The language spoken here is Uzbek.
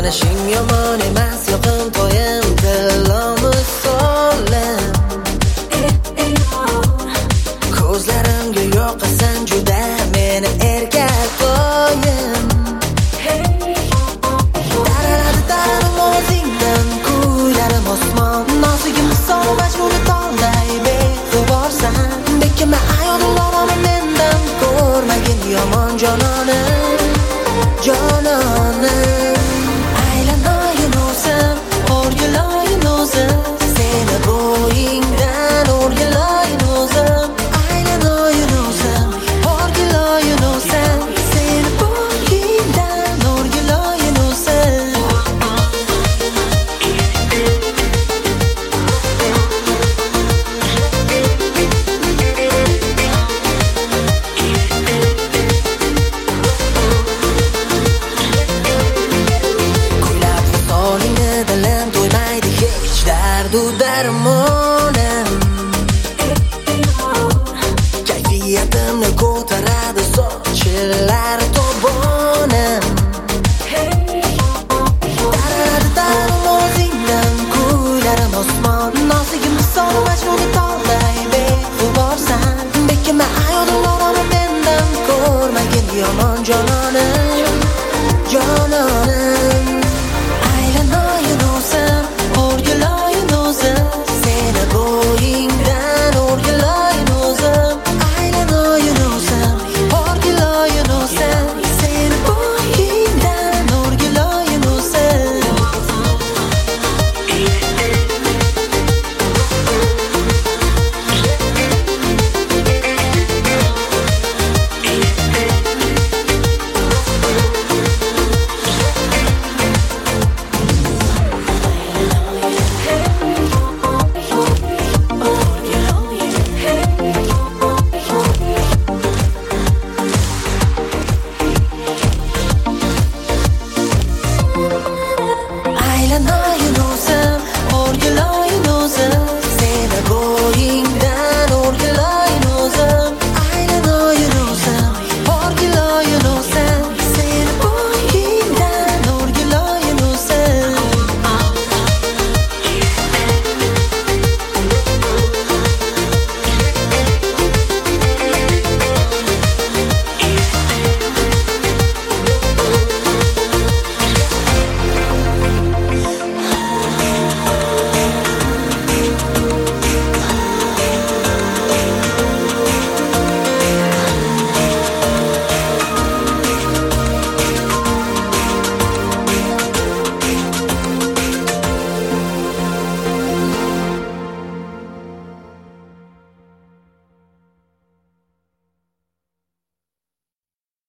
tanishing yomon emas, yoqimtoyim dilomiz solim. Ko'zlarimga yoqasan juda meni erkatoyim. Daraladi darim o'zingdan, kuylarim osmon, nozigim misol majnun tolday beg'uborsan. Bekima ayollarni mendan ko'rmagin yomon jononim, jononim. Aylanayin o'zim, o'rgilayin o'zim, seni bo'yingdan o'rgilayin o'zim. Aylanayin o'zim, o'rgilayin o'zim, seni bo'yingdan o'rgilayin o'zim. Kuylab misolingni dilim to'ymaydi hech dardu darmonim. Kayfiyatimni ko'taradi sochillar to'bonim. Daraladi darim o'zingdan, kuylarim osmon, nozigim misol majnun tolday beg'uborsan. Bekima ayollarni mendan ko'rmagin yomon jononim, jononim. Aylanayin o'zim, o'rgilayin o'zim, seni bo'yingdan o'rgilayin o'zim. Aylanayin o'zim, o'rgilayin o'zim, seni bo'yingdan o'rgilayin o'zim. Aylanayin